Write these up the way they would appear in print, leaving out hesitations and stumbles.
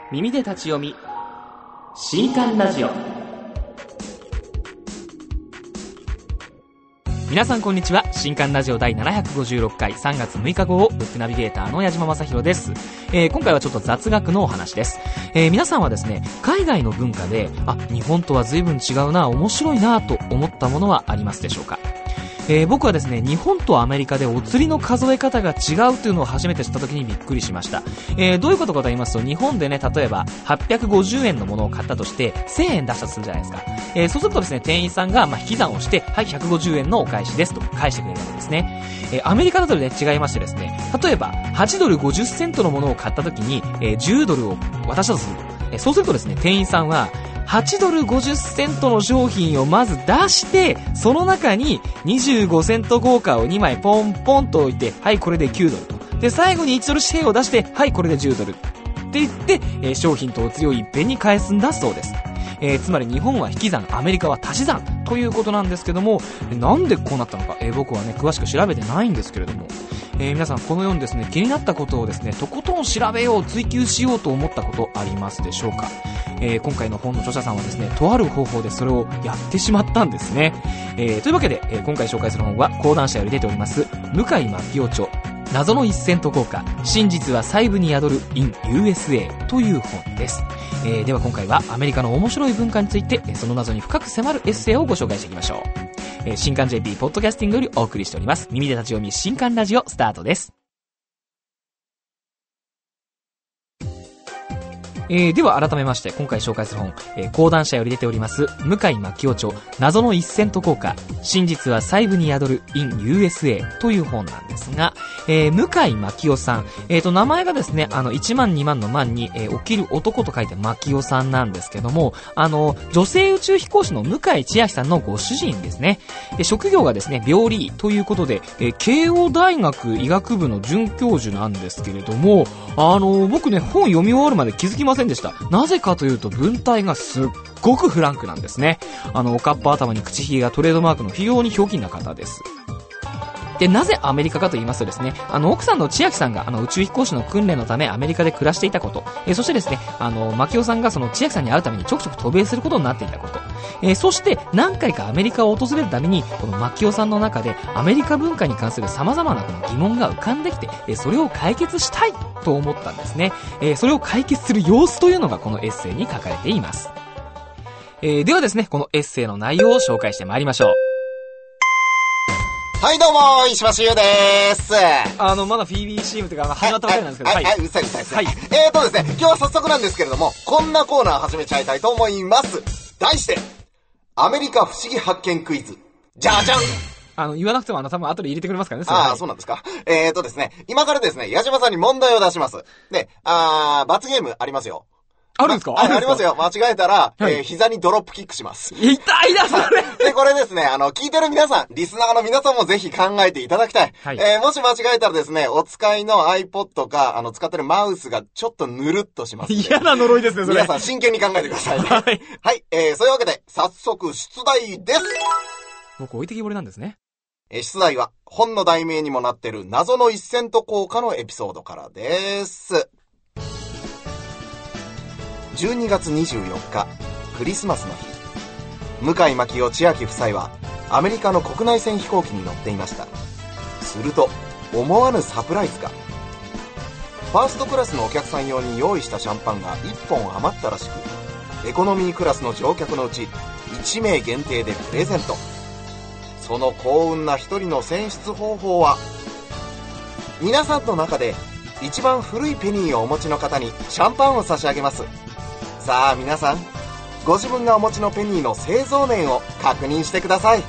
耳で立ち読み新刊ラジオ。皆さんこんにちは。新刊ラジオ第756回3月6日号をブックナビゲーターの矢島正宏です。今回はちょっと雑学のお話です。皆さんはですね、海外の文化で日本とは随分違うな、面白いなと思ったものはありますでしょうか？僕はですね、日本とアメリカでお釣りの数え方が違うというのを初めて知った時にびっくりしました。どういうことかと言いますと、日本でね、例えば850円のものを買ったとして1000円出したとするじゃないですか。そうするとですね、店員さんが引き算をして、はい、150円のお返しですと返してくれるわけですね。アメリカだとね、違いましてですね、例えば8ドル50セントのものを買った時に、10ドルを渡したとする。そうするとですね、店員さんは8ドル50セントの商品をまず出して、その中に25セント硬貨を2枚ポンポンと置いて、はい、これで9ドルと。で、最後に1ドル紙幣を出して、はい、これで10ドルって言って、商品とお釣りをいっぺんに返すんだそうです。つまり日本は引き算、アメリカは足し算ということなんですけども、なんでこうなったのか、僕はね、詳しく調べてないんですけれども、皆さんこのようにですね、気になったことをですね、とことん調べよう、追求しようと思ったことありますでしょうか？今回の本の著者さんはですね、とある方法でそれをやってしまったんですね。というわけで、今回紹介する本は講談社より出ております向井真紀夫著、謎の1セント硬貨、真実は細部に宿る in USA という本です。では今回はアメリカの面白い文化について、その謎に深く迫るエッセイをご紹介していきましょう。新刊 JP ポッドキャスティングよりお送りしております。耳で立ち読み新刊ラジオスタートです。では改めまして今回紹介する本、講談社より出ております向井真紀夫著、謎の1セント硬貨、真実は細部に宿る in USA という本なんですが、向井真紀夫さん、名前がですね、1万2万の万に、起きる男と書いて真紀夫さんなんですけども、女性宇宙飛行士の向井千秋さんのご主人ですね。職業がですね、病理医ということで、慶応大学医学部の准教授なんですけれども、僕ね、本読み終わるまで気づきませんでした。なぜかというと文体がすっごくフランクなんですね。おかっぱ頭に口ひげがトレードマークの非常にひょうきんな方です。で、なぜアメリカかと言いますとですね、奥さんの千秋さんが宇宙飛行士の訓練のためアメリカで暮らしていたこと、そしてですね、真紀夫さんがその千秋さんに会うためにちょくちょく渡米することになっていたこと、そして何回かアメリカを訪れるためにこの真紀夫さんの中でアメリカ文化に関する様々なこの疑問が浮かんできて、それを解決したいと思ったんですね。それを解決する様子というのがこのエッセイに書かれています。ではですね、このエッセイの内容を紹介してまいりましょう。 はいどうも、石橋優でーす。 まだ PBCM というか始まったばかりなんですけど、 はい、うるさい。はい。ですね、今日は早速なんですけれども、こんなコーナー始めちゃいたいと思います。題して、アメリカ不思議発見クイズ。じゃじゃん。 言わなくても多分後で入れてくれますからね。 そうなんですか。ですね、今からですね、矢島さんに問題を出します。で、罰ゲームありますよ。 あるんですか？ ありますよ。間違えたら、膝にドロップキックします。 痛いな、それ。 で、これですね、聞いてる皆さん、リスナーの皆さんもぜひ考えていただきたい。はい、もし間違えたらですね、お使いの iPod か、使ってるマウスがちょっとぬるっとします。 嫌な呪いですね、それ。 皆さん真剣に考えてくださいね。はい。はい、そういうわけで、早速出題です。 僕置いてきぼりなんですね。 出題は、本の題名にもなってる謎の1セント硬貨のエピソードからです。12月24日、クリスマスの日、向井真紀夫千秋夫妻はアメリカの国内線飛行機に乗っていました。すると思わぬサプライズが。ファーストクラスのお客さん用に用意したシャンパンが1本余ったらしく、エコノミークラスの乗客のうち1名限定でプレゼント。その幸運な一人の選出方法は、皆さんの中で一番古いペニーをお持ちの方にシャンパンを差し上げます。さあ皆さん、ご自分がお持ちのペニーの製造年を確認してください。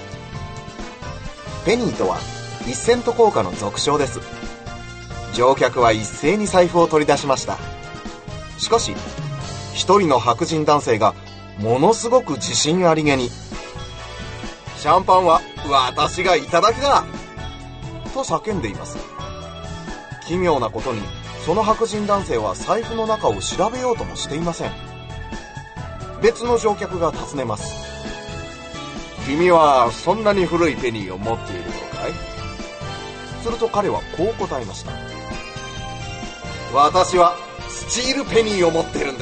ペニーとは1セント硬貨の俗称です。乗客は一斉に財布を取り出しました。しかし一人の白人男性がものすごく自信ありげに、シャンパンは私がいただきだと叫んでいます。奇妙なことに、その白人男性は財布の中を調べようともしていません。別の乗客が尋ねます。君はそんなに古いペニーを持っているのかい？すると彼はこう答えました。私はスチールペニーを持っているんです。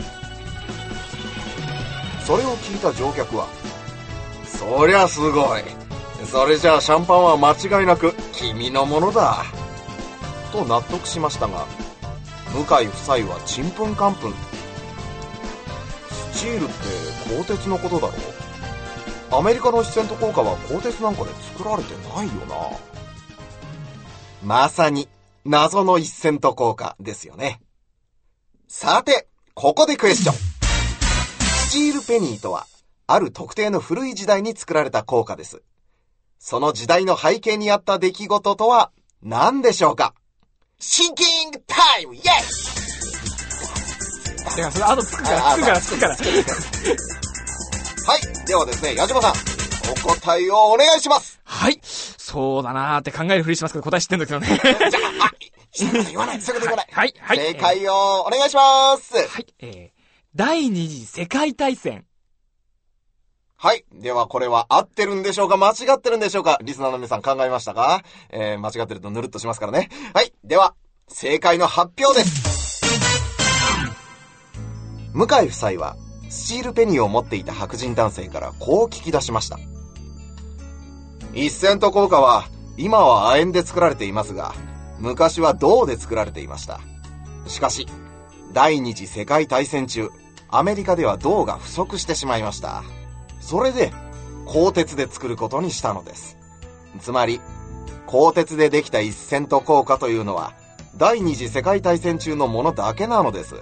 それを聞いた乗客は、そりゃすごい、それじゃあシャンパンは間違いなく君のものだと納得しましたが、向井夫妻はちんぷんかんぷん。スチールって鋼鉄のことだろう。アメリカのシセント硬貨は鋼鉄なんかで作られてないよな。まさに謎の1セント硬貨ですよね。さて、ここでクエスチョン。スチールペニーとは、ある特定の古い時代に作られた硬貨です。その時代の背景にあった出来事とは何でしょうか？シンキングタイムイエイ！ いや、それあとつくから。はい、 ではですね、矢島さん、お答えをお願いします。 はい、そうだなーって考えるふりしますけど、答え知ってんだけどね。 じゃあ、言わない、そういうこと言わない。 はい、はい。 正解をお願いします。 はい、第二次世界大戦。 はい。ではこれは合ってるんでしょうか、間違ってるんでしょうか？リスナーの皆さん考えましたか？間違ってるとぬるっとしますからね。はい。では、正解の発表です。向井夫妻は、スチールペニーを持っていた白人男性からこう聞き出しました。1セント硬貨は、今は亜鉛で作られていますが、昔は銅で作られていました。しかし、第二次世界大戦中、アメリカでは銅が不足してしまいました。それで、鋼鉄で作ることにしたのです。つまり、鋼鉄でできた1セント硬貨というのは、第二次世界大戦中のものだけなのです。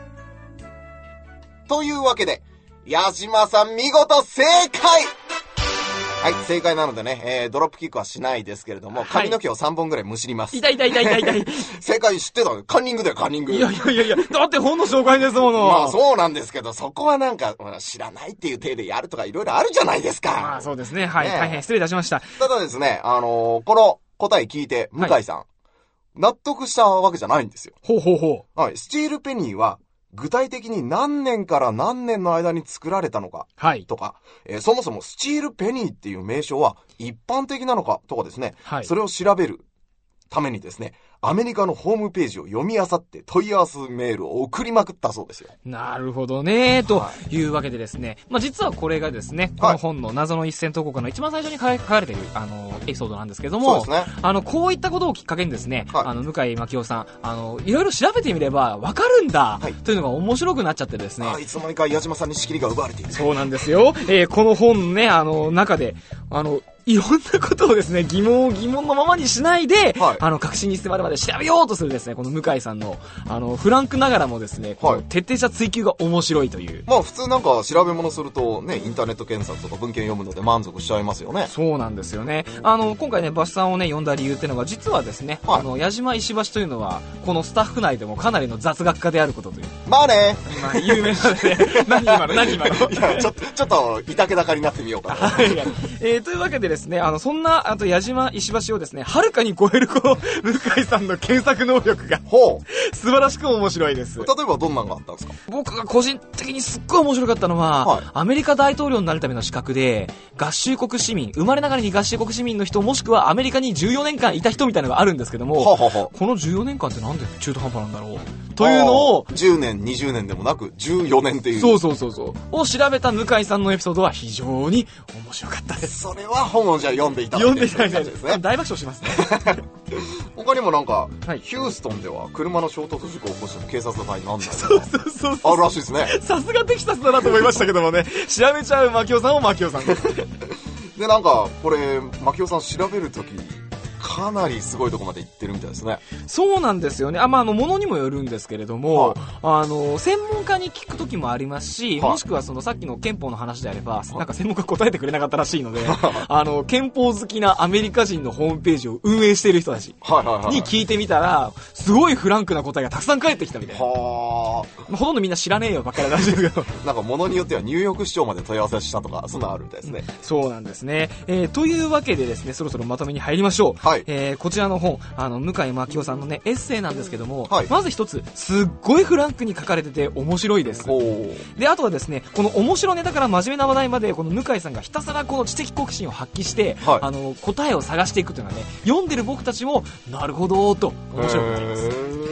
というわけで、矢島さん見事正解！はい、正解なのでね、ドロップキックはしないですけれども、髪の毛を3本ぐらいむしります。 痛い。 正解知ってたの？カンニングだよ、カンニング。 いや、だって本の紹介ですもの。 まあそうなんですけど、そこはなんか、知らないっていう体でやるとかいろいろあるじゃないですか。 まあそうですね、はい、大変失礼いたしました。 ただですね、この答え聞いて、向井さん、納得したわけじゃないんですよ。 ほう。 はい、スチールペニーは、具体的に何年から何年の間に作られたのかとか、そもそもスチールペニーっていう名称は一般的なのかとかですね、それを調べるためにですね、アメリカのホームページを読み漁って問い合わせメールを送りまくったそうですよ。 なるほどね、というわけでですね、まあ実はこれがですね、この本の謎の一セント硬貨の一番最初に書かれているエピソードなんですけども、 そうですね、 こういったことをきっかけにですね、向井真紀夫さんいろいろ調べてみればわかるんだ、というのが面白くなっちゃってですね、 いつの間にか矢島さんに仕切りが奪われている。 そうなんですよ。この本ね、中でいろんなことをですね、疑問のままにしないで、確信に迫るまで調べようとするですね、この向井さんの、フランクながらもですね、徹底した追求が面白いという。 まあ普通なんか調べ物するとね、インターネット検索とか文献読むので満足しちゃいますよね。 そうなんですよね。今回ね、バシさんをね、呼んだ理由っていうのが、実はですね、矢島石橋というのは、このスタッフ内でもかなりの雑学家であることという。 まあね。 まあ有名なね、何今のいや、ちょっと、いたけだかになってみようかな。 というわけでですね、そんな、矢島石橋をですね、はるかに超えるこの、向井さんの検索能力が、素晴らしく面白いです。 例えばどんなのがあったんですか？ 僕が個人的にすっごい面白かったのは、アメリカ大統領になるための資格で、合衆国市民、生まれながらに合衆国市民の人、もしくはアメリカに14年間いた人みたいなのがあるんですけども、この14年間ってなんで中途半端なんだろうというのを、 10年、20年でもなく、14年っていう。 そう。を調べた向井さんのエピソードは非常に面白かったです。 それは本をじゃあ読んでいただいて。 ですね。大爆笑しますね。 他にもなんか、ヒューストンでは車の衝突事故を起こしても警察の場合なんだそうあるらしいですね。 さすがテキサスだなと思いましたけどもね、調べちゃうマキオさんをマキオさんです。 で、なんか、これ、マキオさん調べるとき、かなりすごいとこまで行ってるみたいですね。 そうなんですよね。ものにもよるんですけれども、専門家に聞くときもありますし、もしくはさっきの憲法の話であれば、なんか専門家答えてくれなかったらしいので、憲法好きなアメリカ人のホームページを運営している人たちに聞いてみたら、すごいフランクな答えがたくさん返ってきたみたいな。ほとんどみんな知らねえよばっかりらしいですけど。 なんか物によってはニューヨーク市長まで問い合わせしたとか、そんなのあるみたいですね。 そうなんですね。というわけでですね、そろそろまとめに入りましょう。こちらの本、向井真紀夫さんのね、エッセイなんですけども、まず一つ、すっごいフランクに書かれてて面白いです。で、あとはですね、この面白ネタから真面目な話題まで、この向井さんがひたすらこの知的好奇心を発揮して、答えを探していくというのはね、読んでる僕たちも、なるほどーと面白くなります。で、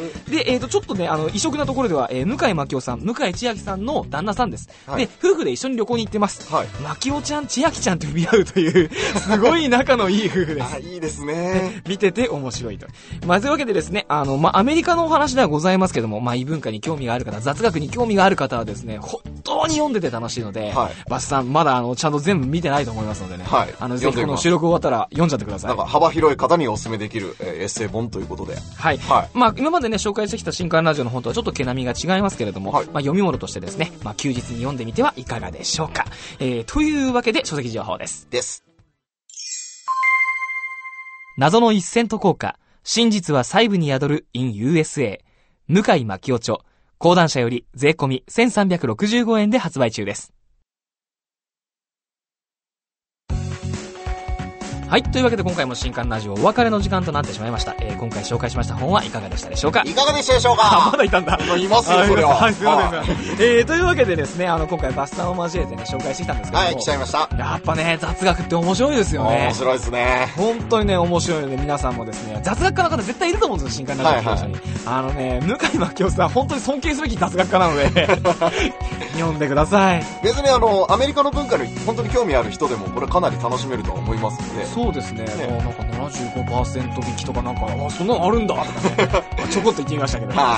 で、ちょっとね、異色なところでは、向井真紀夫さん、向井千秋さんの旦那さんです。はい、で、夫婦で一緒に旅行に行ってます。はい。真紀夫ちゃん、千秋ちゃんと呼び合うという、すごい仲のいい夫婦です。 いいですね。 見てて面白いと。まあ、というわけでですね、アメリカのお話ではございますけども、まあ、異文化に興味がある方、雑学に興味がある方はですね、本当に読んでて楽しいので、はい、バスさん、まだちゃんと全部見てないと思いますのでね、はい。ぜひこの収録終わったら読んじゃってください。 なんか幅広い方にお勧めできる、エッセイ本ということで。 はい。はい。まあ、今までね、紹介してきた新刊ラジオの本とはちょっと毛並みが違いますけれども、はい、まあ、読み物としてですね、まあ、休日に読んでみてはいかがでしょうか。というわけで、書籍情報です。謎の一セント硬貨、真実は細部に宿る in USA。向井真紀夫著、講談社より税込み1365円で発売中です。はい、というわけで今回も新刊ラジオお別れの時間となってしまいました。今回紹介しました本はいかがでしたでしょうか。 いかがでしたでしょうか。 まだいたんだ。 いますよ、それは。 はい、すいません。というわけでですね、今回バスターを交えてね、紹介してきたんですけども。 はい、来ちゃいました。 やっぱね、雑学って面白いですよね。 面白いですね。 本当にね、面白いので、皆さんもですね、雑学家の方絶対いると思うんですよ、新刊ラジオの人に。向井真紀夫さん、本当に尊敬すべき雑学家なので、読んでください。 別にアメリカの文化に本当に興味ある人でも、これかなり楽しめると思いますので。 そうですね。なんか 75% 引きとかなんか、そんなのあるんだとかね、ちょこっと言ってみましたけど、はい。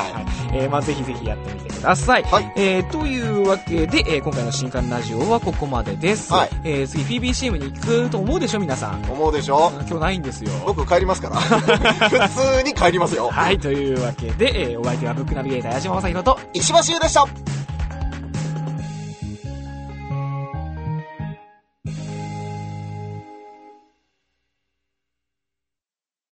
まあぜひぜひやってみてください。はい。というわけで、今回の新刊ラジオはここまでです。はい。次 PBCM に行くと思うでしょ、皆さん。 思うでしょ。 今日ないんですよ。 僕帰りますから。普通に帰りますよ。 はい、というわけで、お相手はブックナビゲーター矢島正宏と石橋優でした。